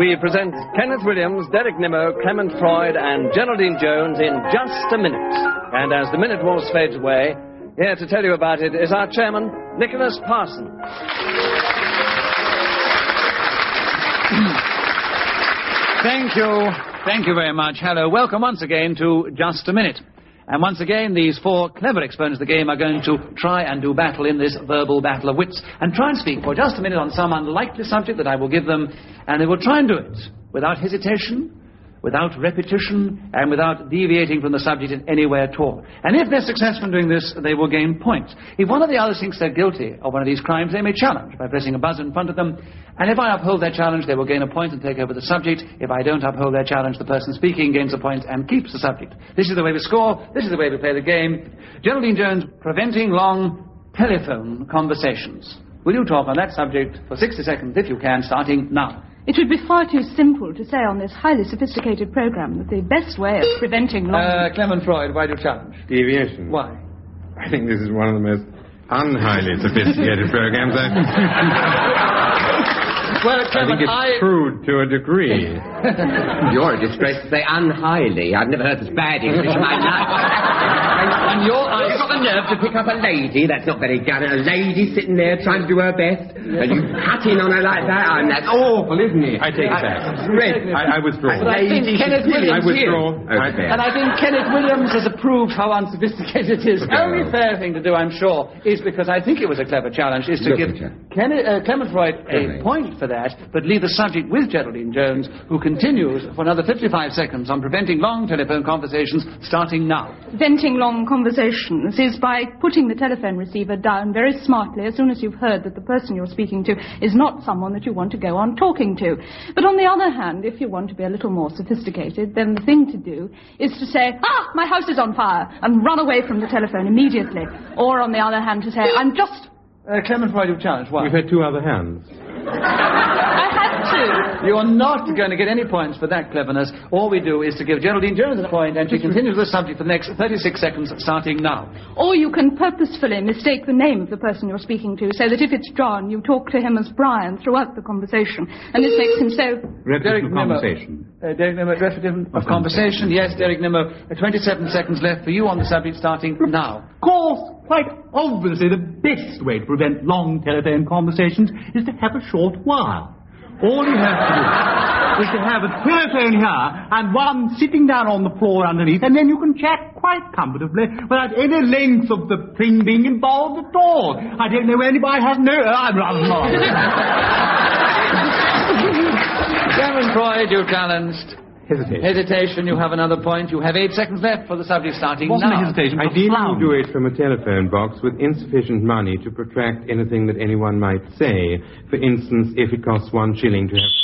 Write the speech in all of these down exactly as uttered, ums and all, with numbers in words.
we present Kenneth Williams, Derek Nimmo, Clement Freud, and Geraldine Jones in Just a Minute. And as the minute waltz fades away, here to tell you about it is our chairman, Nicholas Parsons. Thank you. Thank you very much. Hello. Welcome once again to Just a Minute. And once again, these four clever exponents of the game are going to try and do battle in this verbal battle of wits and try and speak for just a minute on some unlikely subject that I will give them, and they will try and do it without hesitation, without repetition, and without deviating from the subject in any way at all. And if they're successful in doing this, they will gain points. If one of the others thinks they're guilty of one of these crimes, they may challenge by pressing a buzzer in front of them, and if I uphold their challenge, they will gain a point and take over the subject. If I don't uphold their challenge, the person speaking gains a point and keeps the subject. This is the way we score. This is the way we play the game. Geraldine Jones, preventing long telephone conversations. Will you talk on that subject for sixty seconds, if you can, starting now? It would be far too simple to say on this highly sophisticated program that the best way of preventing long... Uh, Clement Freud, why do you challenge? Deviation. Why? I think this is one of the most unhighly sophisticated programs I've... Well, I think it's I... crude to a degree. You're a disgrace to say unhighly. I've never heard this bad English in my life. And your eyes... You've got the nerve to pick up a lady. That's not very gallant. A lady sitting there trying to do her best. And you cut in on her like that. I'm that's awful, isn't it? I take it back. I, I withdraw. But I think Kenneth Williams I withdraw. Okay. And I think Kenneth Williams has approved how unsophisticated it is. The only fair thing to do, I'm sure, is because I think it was a clever challenge, is to Look give Kenneth, uh, Clement Freud a Really? point for that, but leave the subject with Geraldine Jones, who continues for another fifty-five seconds on preventing long telephone conversations, starting now. Preventing long conversations is by putting the telephone receiver down very smartly as soon as you've heard that the person you're speaking to is not someone that you want to go on talking to. But on the other hand, if you want to be a little more sophisticated, then the thing to do is to say, ah, my house is on fire, and run away from the telephone immediately. Or on the other hand, to say, I'm just... Uh, Clement Freud, you challenge. Why? You've had two other hands. I had to. You are not going to get any points for that cleverness. All we do is to give Geraldine Jones a point, and she continues the subject for the next thirty-six seconds, starting now. Or you can purposefully mistake the name of the person you're speaking to, so that if it's John, you talk to him as Brian throughout the conversation. And this makes him so... Repetition of Nimmo. conversation. Uh, Derek Nimmo, repetition of conversation. Yes, Derek Nimmo. Uh, twenty-seven seconds left for you on the subject, starting now. Of course, quite obviously, the best way to prevent long telephone conversations is to have a short while. All you have to do is to have a telephone here and one sitting down on the floor underneath, and then you can chat quite comfortably without any length of the thing being involved at all. I don't know anybody has no... I'm not. Clement Freud, you challenged. Hesitation. Hesitation, you have another point. You have eight seconds left for the subject starting Wasn't now. a hesitation. Ideally, Frown. you do it from a telephone box with insufficient money to protract anything that anyone might say. For instance, if it costs one shilling to have...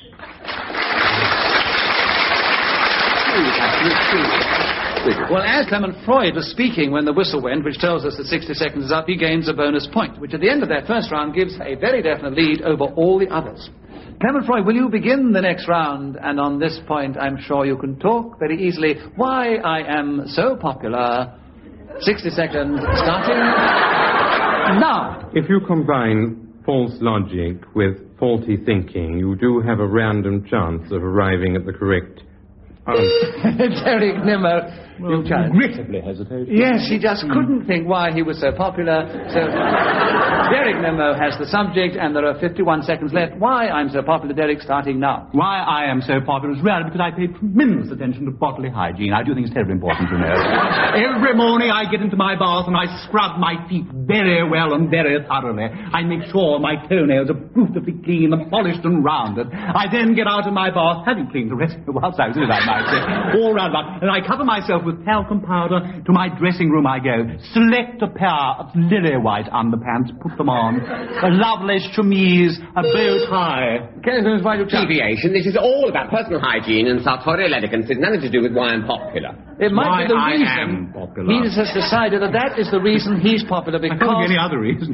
Well, as Clement Freud was speaking when the whistle went, which tells us that sixty seconds is up, he gains a bonus point, which at the end of that first round gives a very definite lead over all the others. Clement Freud, will you begin the next round? And on this point, I'm sure you can talk very easily. Why I am so popular. sixty seconds, starting now. If you combine false logic with faulty thinking, you do have a random chance of arriving at the correct answer. Derek Nimmo. Well, regrettably hesitation. Yes, he just couldn't think why he was so popular. So, Derek Nimmo has the subject, and there are fifty-one seconds left. Why I'm so popular, Derek, starting now. Why I am so popular is really because I pay tremendous attention to bodily hygiene. I do think it's terribly important to know. Every morning I get into my bath and I scrub my feet very well and very thoroughly. I make sure my toenails are beautifully clean and polished and rounded. I then get out of my bath, having cleaned the rest of the house, I might say, all round about, and I cover myself with talcum powder. To my dressing room I go, select a pair of lily white underpants, put them on, a lovely chemise, a bow tie. Deviation. This is all about personal hygiene and sartorial elegance. It's nothing to do with why I'm popular. It might Why be the I reason. am popular. He has decided that that is the reason he's popular, because... I can't see any other reason.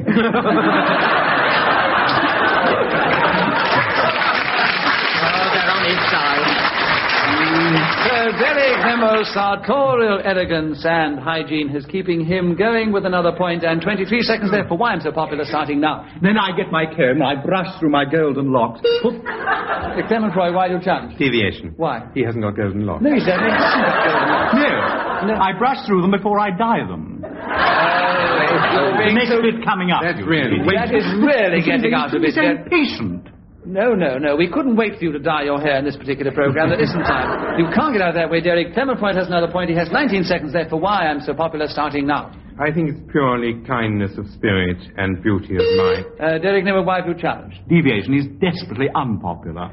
So, Derek Derek Nemo's sartorial elegance and hygiene is keeping him going with another point, and twenty-three seconds left for Why I'm So Popular, starting now. Then I get my comb, I brush through my golden locks. Uh, Clement Freud, why do you challenge? Deviation. Why? He hasn't got golden locks. No, he said he hasn't got golden locks. No. No. I brush through them before I dye them. Uh, the next bit coming up. That's really... That is really getting out of it. He's so impatient. No, no, no. We couldn't wait for you to dye your hair in this particular program. There isn't time. You can't get out that way, Derek. Clement Freud has another point. He has nineteen seconds left for Why I'm So Popular, starting now. I think it's purely kindness of spirit and beauty of mind. Uh, Derek Nemo, why have you challenged? Deviation is desperately unpopular.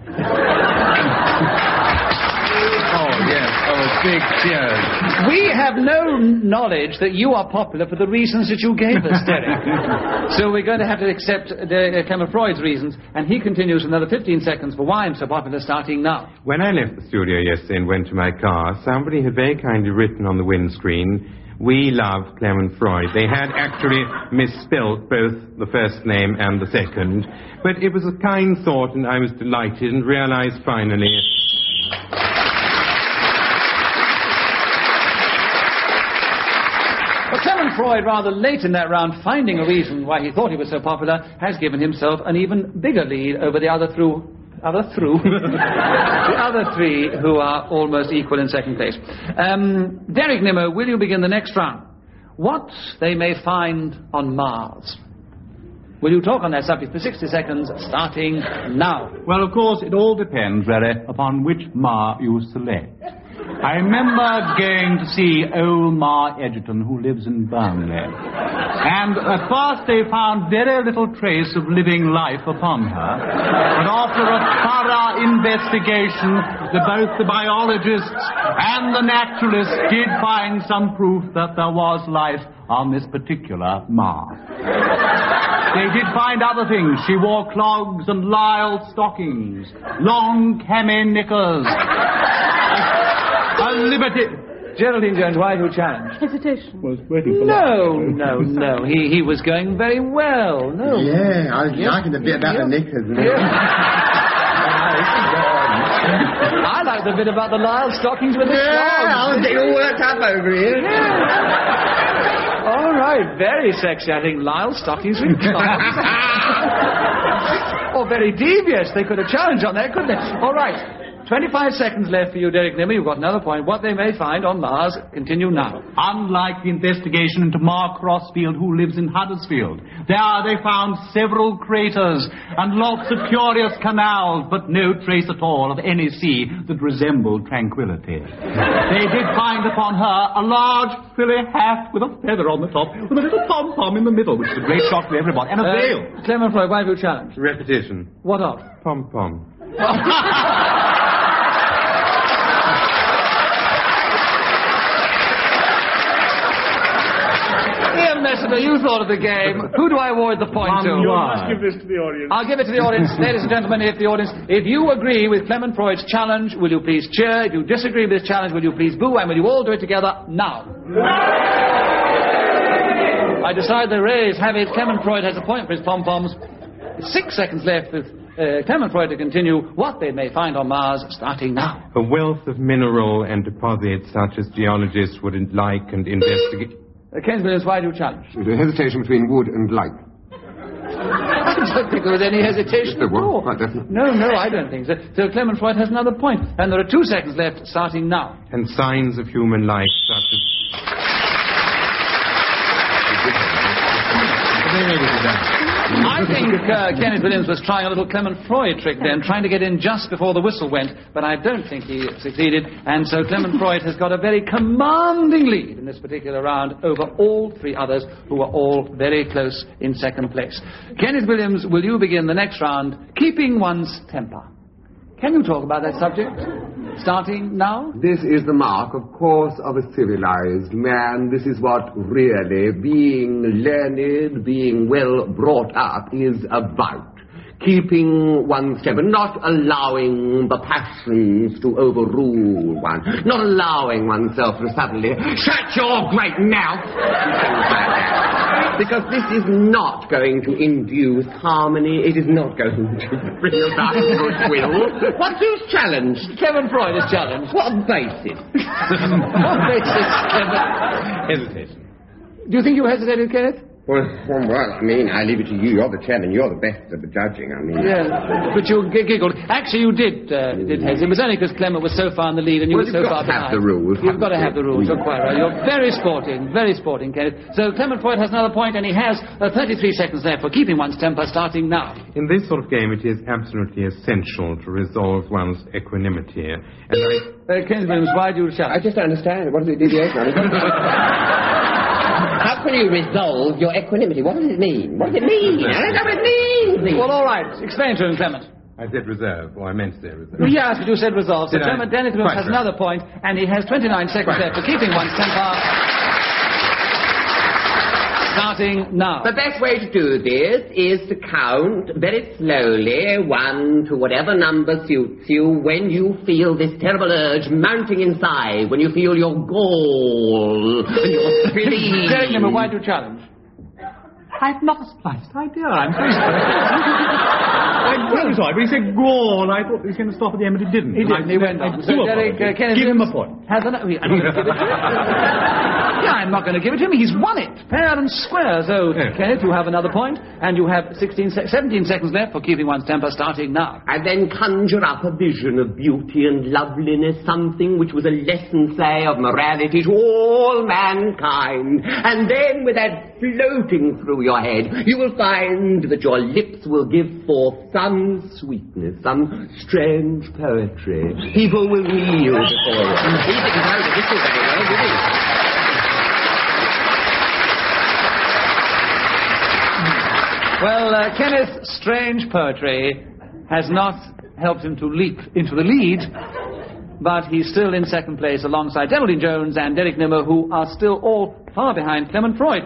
Oh, yes. Oh, big cheers. We have no knowledge that you are popular for the reasons that you gave us, Derek. So we're going to have to accept uh, Clement Freud's reasons, and he continues another fifteen seconds for Why I'm So Popular, starting now. When I left the studio yesterday and went to my car, somebody had very kindly written on the windscreen, "We love Clement Freud." They had actually misspelt both the first name and the second, but it was a kind thought, and I was delighted and realized finally... Well, Clement Freud, rather late in that round, finding a reason why he thought he was so popular, has given himself an even bigger lead over the other through... Other through the other three who are almost equal in second place. Um, Derek Nimmo, will you begin the next round? What they may find on Mars. Will you talk on that subject for sixty seconds, starting now? Well, of course, it all depends, really, upon which Ma you select. I remember going to see old Ma Edgerton, who lives in Burnley. And at first they found very little trace of living life upon her. But after a thorough investigation, the, both the biologists and the naturalists did find some proof that there was life on this particular Ma. They did find other things. She wore clogs and lisle stockings, long cami knickers, a liberty... Geraldine Jones, why have you challenged? Hesitation. Was waiting for No, no, no. He he was going very well. No. Yeah, I was liking the bit about the knickers. I like the bit about the lisle stockings with the Yeah, I was clogs. getting all worked up over here. All right, very sexy. I think lisle stockings with clogs. Or very devious. They could have challenged on that, couldn't they? All right. twenty-five seconds left for you, Derek Nimmo. You've got another point. What they may find on Mars, continue now. Unlike the investigation into Ma Crossfield, who lives in Huddersfield, there they found several craters and lots of curious canals, but no trace at all of any sea that resembled tranquility. They did find upon her a large frilly hat with a feather on the top, with a little pom-pom in the middle, which is a great shock to everybody, and a Uh, veil. Clement Freud, why have you challenged? Repetition. What of? Pom-pom. Ian Messenger, you thought of the game. Who do I award the point to? You must Give this to the audience. I'll give it to the audience. Ladies and gentlemen, if the audience, if you agree with Clement Freud's challenge, will you please cheer? If you disagree with this challenge, will you please boo? And will you all do it together now? I decide the rays have it. Clement Freud has a point for his pom-poms. Six seconds left with uh, Clement Freud to continue what they may find on Mars, starting now. A wealth of mineral and deposits such as geologists would like and investigate. Uh, Ken Williams, why do you challenge? There's a hesitation between wood and light. I don't think there was any hesitation There at was, all. quite definitely. No, no, I don't think so. So Clement Freud has another point. And there are two seconds left, starting now. And signs of human life such as... I think uh, Kenneth Williams was trying a little Clement Freud trick then, trying to get in just before the whistle went, but I don't think he succeeded, and so Clement Freud has got a very commanding lead in this particular round over all three others, who are all very close in second place. Kenneth Williams, will you begin the next round, keeping one's temper? Can you talk about that subject? Starting now? This is the mark, of course, of a civilized man. This is what really being learned, being well brought up is about. keeping one's temper, not allowing the passions to overrule one, not allowing oneself to suddenly shut your great mouth, things like that. Because this is not going to induce harmony, it is not going to bring about goodwill. What's his challenge? Clement Freud is challenged. What basis? What basis, Clement? Hesitation. Do you think you hesitated, Kenneth? Well, well, I mean, I leave it to you. You're the chairman. You're the best at the judging. I mean... Yeah, but you g- giggled. Actually, you did, uh, did hesitate. It was only because Clement was so far in the lead and you Well, were so you've far got to behind. have the rules. You've got to have the rules. You're quite right. You're very sporting, very sporting, Kenneth. So Clement Freud has another point, and he has uh, thirty-three seconds left for keeping one's temper, starting now. In this sort of game, it is absolutely essential to resolve one's equanimity. And I... Uh, Kenneth Williams, why do you shout? I just don't understand. What is it, deviation? How can you resolve your equanimity? What does it mean? What does it mean? I don't know what it means. Well, all right. Explain to him, Clement. I said reserve, or I meant to say reserve. Yes, but you said resolve. So Did I? Clement Dennis Quite has right. another point, and he has twenty-nine seconds left for keeping one's temper. Starting now. The best way to do this is to count very slowly, one to whatever number suits you, when you feel this terrible urge mounting inside, when you feel your gall and your spleen. Derek Nimmer, why do you challenge? I've not the slightest idea. I'm very sorry. I'm very sorry, but he said gall. I thought he was going to stop at the end, but he didn't. He didn't. He went I, on. I, So Derek, uh, Kenneth Give him a Williams point. Has an, I'm not going to give it to him. Yeah, I'm not going to give it to him. He's won it, fair and square. So, Yeah. Kenneth, you have another point, and you have sixteen, se- seventeen seconds left for keeping one's temper, starting now. And then conjure up a vision of beauty and loveliness, something which was a lesson, say, of morality to all mankind. And then, with that floating through your head, you will find that your lips will give forth some sweetness, some strange poetry. People will kneel before you. He didn't know the whistle very well, did he? Well, uh, Kenneth's strange poetry has not helped him to leap into the lead, but he's still in second place alongside Geraldine Jones and Derek Nimmer, who are still all far behind Clement Freud.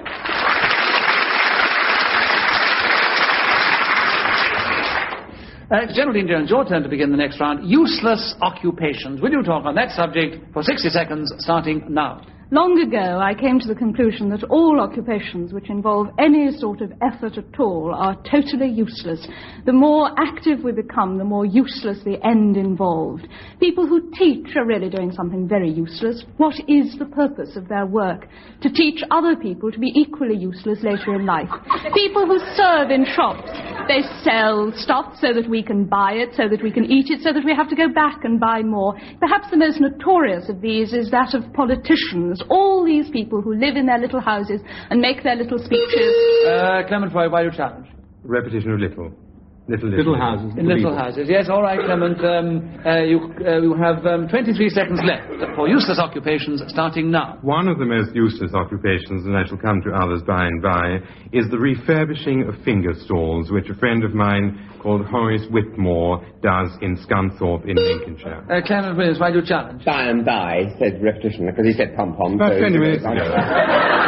Uh, Geraldine Jones, your turn to begin the next round. Useless occupations. Will you talk on that subject for sixty seconds, starting now? Long ago, I came to the conclusion that all occupations which involve any sort of effort at all are totally useless. The more active we become, the more useless the end involved. People who teach are really doing something very useless. What is the purpose of their work? To teach other people to be equally useless later in life. People who serve in shops, they sell stuff so that we can buy it, so that we can eat it, so that we have to go back and buy more. Perhaps the most notorious of these is that of politicians. All these people who live in their little houses and make their little speeches. Uh, Clement Freud, why do you challenge? Repetition of little. Little, little. Little houses. In little houses. Yes, all right, Clement. Um, uh, you, uh, you have um, twenty-three seconds left for useless occupations, starting now. One of the most useless occupations, and I shall come to others by and by, is the refurbishing of finger stalls, which a friend of mine called Horace Whitmore does in Scunthorpe in Lincolnshire. Uh, Clement Williams, why do you challenge? By and by, said repetition, because he said pom-pom. About so twenty minutes ago.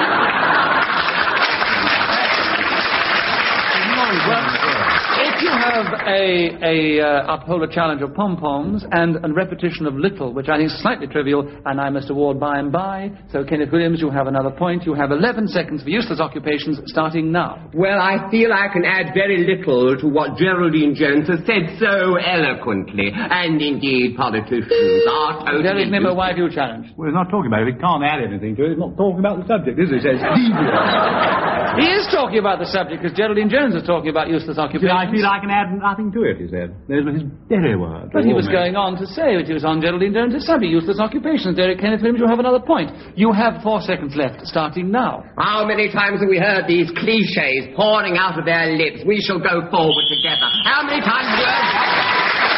If you have a, a uh, uphold a challenge of pom-poms and a repetition of little, which I think is slightly trivial, and I must award by and by, so Kenneth Williams, you have another point. You have eleven seconds for useless occupations, starting now. Well, I feel I can add very little to what Geraldine Jones has said so eloquently. And indeed, politicians are totally... Derek Nimmer, why do you challenge? Well, he's not talking about it. He can't add anything to it. He's not talking about the subject, is he? He says devious. He is talking about the subject, because Geraldine Jones is talking about useless occupations. I feel I can add nothing to it, he said. There's his very word. But he was going on to say that he was on Geraldine Jones' subject, useless occupations. Derek Kenneth Williams, you have another point. You have four seconds left, starting now. How many times have we heard these cliches pouring out of their lips? We shall go forward together. How many times have you heard that?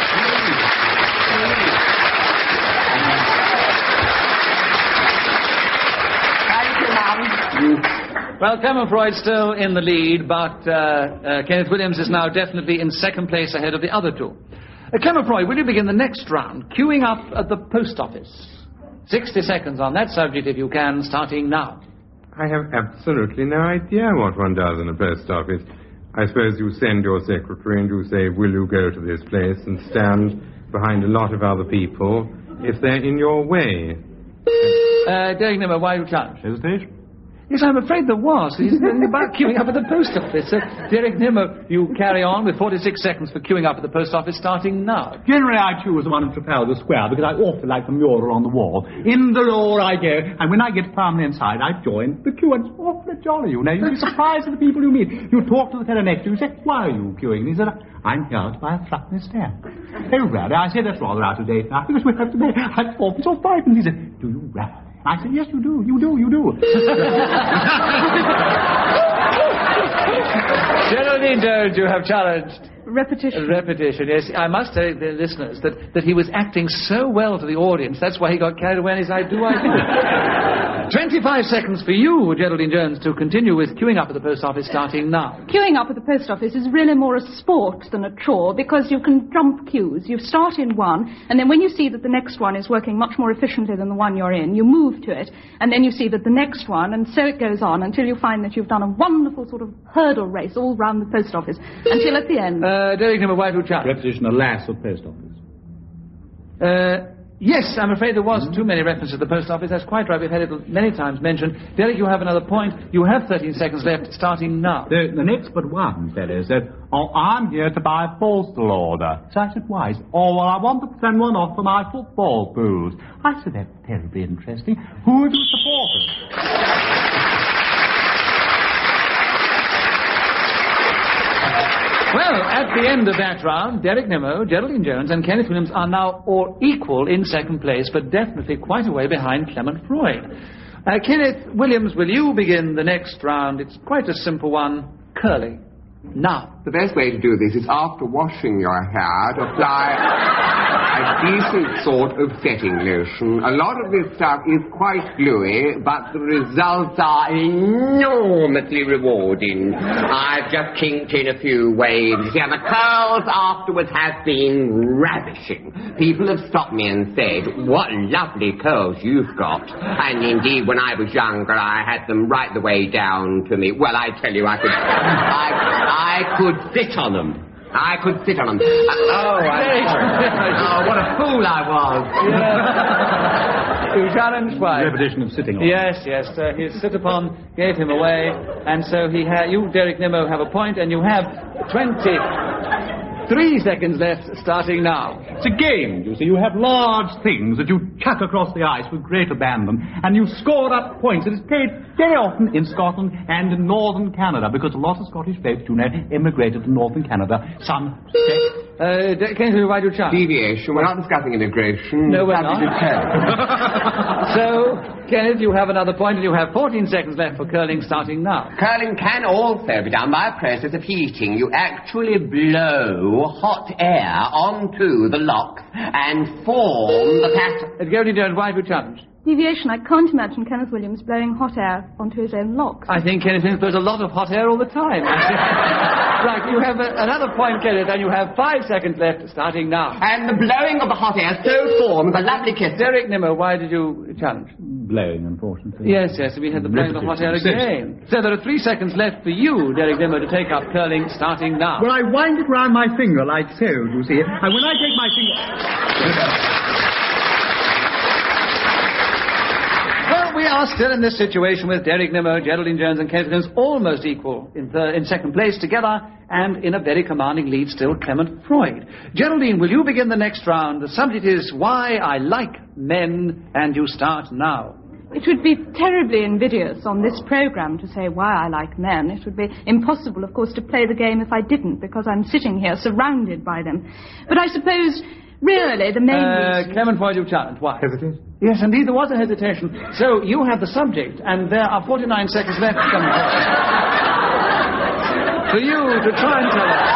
Thank you, Mum. Well, Clement Freud's still in the lead, but uh, uh, Kenneth Williams is now definitely in second place ahead of the other two. Uh, Clement Freud, will you begin the next round, queuing up at the post office? sixty seconds on that subject, if you can, starting now. I have absolutely no idea what one does in a post office. I suppose you send your secretary and you say, will you go to this place, and stand behind a lot of other people if they're in your way. Uh, Derek Nimmo, why you challenge? Hesitation? Yes, I'm afraid there was. He's about queuing up at the post office. Uh, Derek Nimmo, you carry on with forty-six seconds for queuing up at the post office starting now. Generally, I choose the one in Trafalgar Square because I awfully like the mural on the wall. In the door I go, and when I get firmly inside, I join the queue, and it's awfully jolly, you know. You'll be surprised at the people you meet. You talk to the fellow next to you, you say, why are you queuing? And he said, I'm here to buy a threepenny stamp. Oh, really? I said, that's rather out of date now, because we have to pay at fourpence or fivepence. He said, do you really? I said, yes, you do, you do, you do. Geraldine Jones, you have challenged. Repetition. Repetition, yes. I must tell the listeners that, that he was acting so well to the audience, that's why he got carried away and he said, I do, I do. twenty-five seconds for you, Geraldine Jones, to continue with queuing up at the post office starting now. Queuing up at the post office is really more a sport than a chore because you can jump queues. You start in one, and then when you see that the next one is working much more efficiently than the one you're in, you move to it, and then you see that the next one, and so it goes on until you find that you've done a wonderful sort of hurdle race all round the post office until at the end. Uh, Derek Nimmo, why do you challenge? Repetition, alas, of post office. Uh... Yes, I'm afraid there wasn't too many references to the post office. That's quite right. We've had it many times mentioned. Derek, you have another point. You have thirteen seconds left, starting now. The, the next but one fellow said, oh, I'm here to buy a postal order. So I said, why? Oh, well, I want to send one off for my football booze. I said, that's terribly interesting. Who have you supported? Well, at the end of that round, Derek Nimmo, Geraldine Jones, and Kenneth Williams are now all equal in second place, but definitely quite a way behind Clement Freud. Uh, Kenneth Williams, will you begin the next round? It's quite a simple one. Curling. Now. The best way to do this is after washing your hair to apply a decent sort of setting lotion. A lot of this stuff is quite gluey, but the results are enormously rewarding. I've just kinked in a few waves, and the curls afterwards have been ravishing. People have stopped me and said, what lovely curls you've got. And indeed, when I was younger, I had them right the way down to me. Well, I tell you, I could... I, I could sit on them. I could sit on them. Uh, oh, I'm sorry. Oh, what a fool I was. Yeah. You challenged by... Repetition of sitting on. Yes, yes. Uh, his sit upon gave him away, and so he had... You, Derek Nimmo, have a point, and you have twenty-three seconds left, starting now. It's a game, you see. You have large things that you chuck across the ice with great abandon, and you score up points. It is played very often in Scotland and in northern Canada, because a lot of Scottish folks, you know, emigrated to northern Canada. Some say... Uh, Kenneth, why do you challenge? Deviation. We're not discussing immigration. No, we're not. So, Kenneth, you have another point, and you have fourteen seconds left for curling, starting now. Curling can also be done by a process of heating. You actually blow hot air onto the locks and form the pattern. Uh, Geraldine Jones, why do you challenge? Deviation. I can't imagine Kenneth Williams blowing hot air onto his own locks. I think Kenneth Williams blows a lot of hot air all the time. Right, you have a, another point, Kenneth, and you have five seconds left, starting now. And the blowing of the hot air so forms a lovely kiss. Derek Nimmo, why did you challenge? Blowing, unfortunately. Yes, yes, we had the blowing of the hot air again. So there are three seconds left for you, Derek Nimmo, to take up curling, starting now. Well, I wind it round my finger like so, you see. And when I take my finger... Well, we are still in this situation with Derek Nimmo, Geraldine Jones, and Kenneth Williams almost equal in, th- in second place together, and in a very commanding lead still, Clement Freud. Geraldine, will you begin the next round? The subject is Why I Like Men, and you start now. It would be terribly invidious on this programme to say why I like men. It would be impossible, of course, to play the game if I didn't, because I'm sitting here surrounded by them. But I suppose... Really, the main uh, reason... Clement Freud, you challenge. Why? Hesitation? Yes, indeed, there was a hesitation. So, you have the subject, and there are forty-nine seconds left, Clement Freud, for you to try and tell us.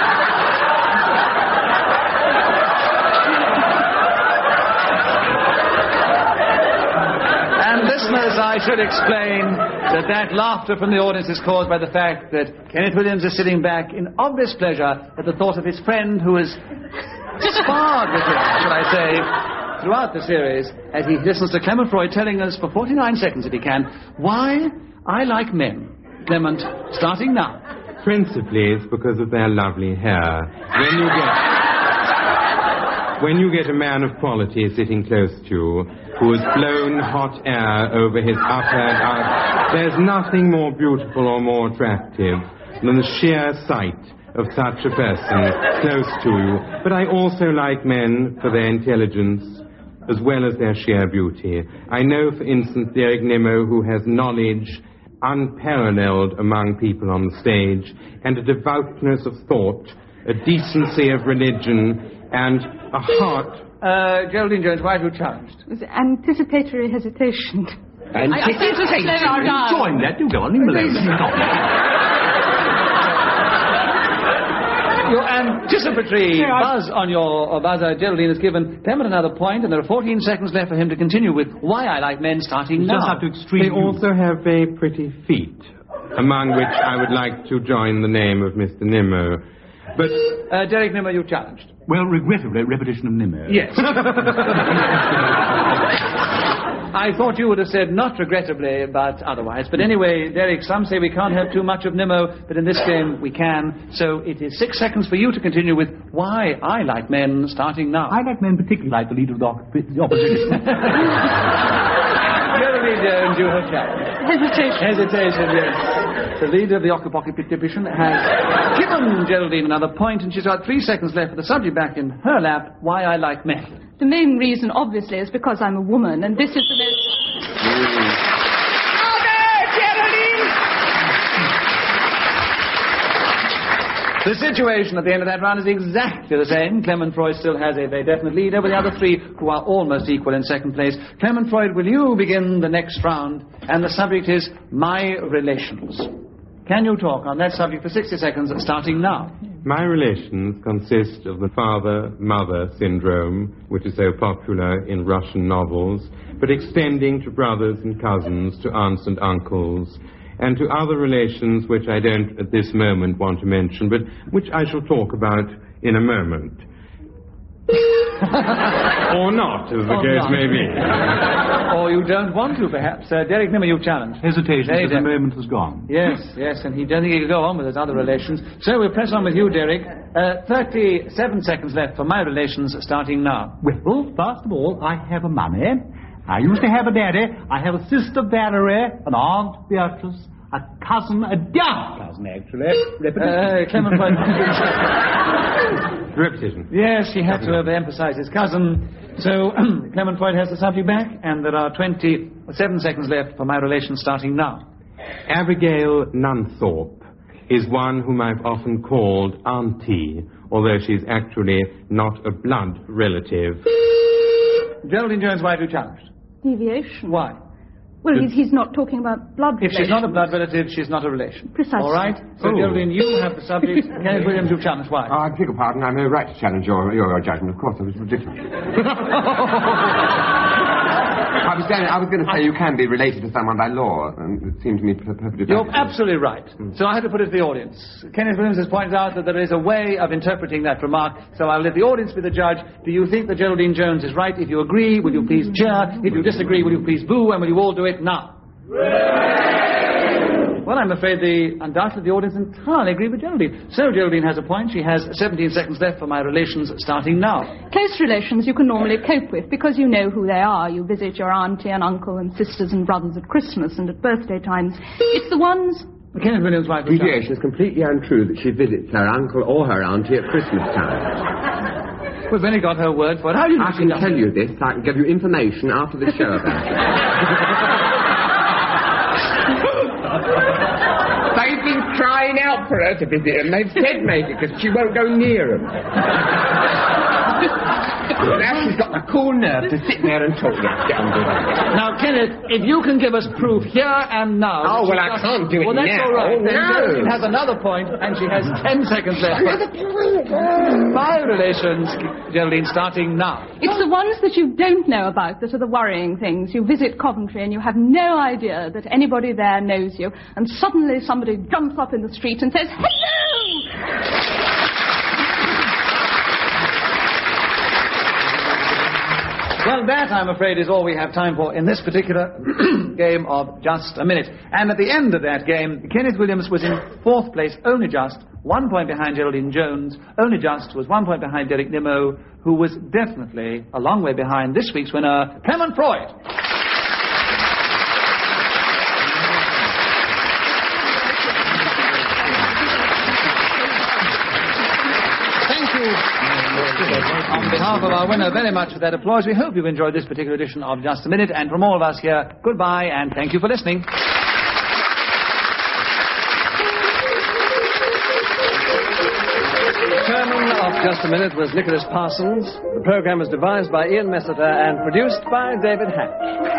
And listeners, I should explain that that laughter from the audience is caused by the fact that Kenneth Williams is sitting back in obvious pleasure at the thought of his friend who is... sparred with him, shall I say, throughout the series, as he listens to Clement Freud telling us for forty-nine seconds, if he can, why I like men. Clement, starting now. principally it's because of their lovely hair. When you get... When you get a man of quality sitting close to you, who has blown hot air over his upper and out, there's nothing more beautiful or more attractive than the sheer sight of such a person close to you. But I also like men for their intelligence as well as their sheer beauty. I know, for instance, Derek Nimmo, who has knowledge unparalleled among people on the stage, and a devoutness of thought, a decency of religion, and a heart. Uh, Geraldine Jones, why have you challenged? It was anticipatory hesitation. Anticipation. Join that. You go on. Leave me alone. Your anticipatory buzz on your uh, buzzer, Geraldine, has given Clement another point, and there are fourteen seconds left for him to continue with Why I Like Men, starting You now. just have to extreme. They also have very pretty feet, among which I would like to join the name of Mister Nimmo. But Uh, Derek Nimmo, you challenged. Well, regrettably, repetition of Nimmo. Yes. I thought you would have said not regrettably, but otherwise. But anyway, Derek, some say we can't have too much of Nimmo, but in this game we can. So it is six seconds for you to continue with Why I Like Men, starting now. I like men particularly like the leader of the, op- the opposition. Geraldine Jones, you have challenged. Hesitation. Hesitation, yes. The leader of the Occupy Division has given Geraldine another point, and she's got three seconds left for the subject back in her lap, Why I Like Men. The main reason, obviously, is because I'm a woman, and this is the most... The situation at the end of that round is exactly the same. Clement Freud still has a very definite lead over the other three, who are almost equal in second place. Clement Freud, will you begin the next round? And the subject is My Relations. Can you talk on that subject for sixty seconds, starting now? my relations consist of the father-mother syndrome, which is so popular in Russian novels, but extending to brothers and cousins, to aunts and uncles, and to other relations which I don't at this moment want to mention, but which I shall talk about in a moment. Or not, as the Or case not. may be. Or you don't want to, perhaps. Uh, Derek Nimmo, you've challenged. Hesitation, Very because the definite. moment has gone. Yes, yes, and he doesn't think he can go on with his other relations. So we'll press on with you, Derek. Uh, thirty-seven seconds left for My Relations, starting now. Well, first of all, I have a mummy. I used to have a daddy. I have a sister, Valerie, an aunt, Beatrice, a cousin, a young cousin, actually. Uh, Clement Freud. Repetition. Yes, he had to overemphasize his cousin. So Clement Freud has the subject back, and there are twenty-seven seconds left for My Relations, starting now. Abigail Nunthorpe is one whom I've often called Auntie, although she's actually not a blood relative. Geraldine Jones, why have you challenged? Deviation. Why? Well, he's, he's not talking about blood If she's not a relations. blood relative, she's not a relation. Precisely. All right? So, Oh. Geraldine, you have the subject. Kenneth Williams, you challenge. Why? Oh, I beg your pardon. I have no right to challenge your, your, your judgment. Of course, I was ridiculous. I was going, I was going to say you can be related to someone by law, and it seemed to me per- perfectly You're practical. absolutely right. So I had to put it to the audience. Kenneth Williams has pointed out that there is a way of interpreting that remark, so I'll let the audience be the judge. Do you think that Geraldine Jones is right? If you agree, will you please cheer? If you disagree, will you please boo? And will you all do it now? Well, I'm afraid the undoubtedly the audience entirely agree with Geraldine. So Geraldine has a point. She has seventeen seconds left for My Relations, starting now. Close relations you can normally cope with because you know who they are. You visit your auntie and uncle and sisters and brothers at Christmas and at birthday times. It's the ones... Kenneth Williams, wife of Deviation is completely untrue that she visits her uncle or her auntie at Christmas time. We've only got her word for it. How do you know I she can does tell it? you this. I can give you information after the show about it. They've been crying out for her to visit them. They've said maybe because she won't go near them. Now she's got the cool nerve to sit there and talk that down to her. Now, Kenneth, if you can give us proof here and now... Oh, that well, she I does- can't do it Well, that's now. all right. Then No. Geraldine has another point, and she has ten seconds left. My Relations, Geraldine, starting now. It's the ones that you don't know about that are the worrying things. You visit Coventry and you have no idea that anybody there knows you, and suddenly somebody jumps up in the street and says, "Hello!" Well, that, I'm afraid, is all we have time for in this particular game of Just a Minute. And at the end of that game, Kenneth Williams was in fourth place, only just, one point behind Geraldine Jones, only just was one point behind Derek Nimmo, who was definitely a long way behind this week's winner, Clement Freud. On behalf of our winner, very much for that applause. We hope you've enjoyed this particular edition of Just a Minute, and from all of us here, goodbye and thank you for listening. The chairman of Just a Minute was Nicholas Parsons. The programme was devised by Ian Messiter and produced by David Hatch.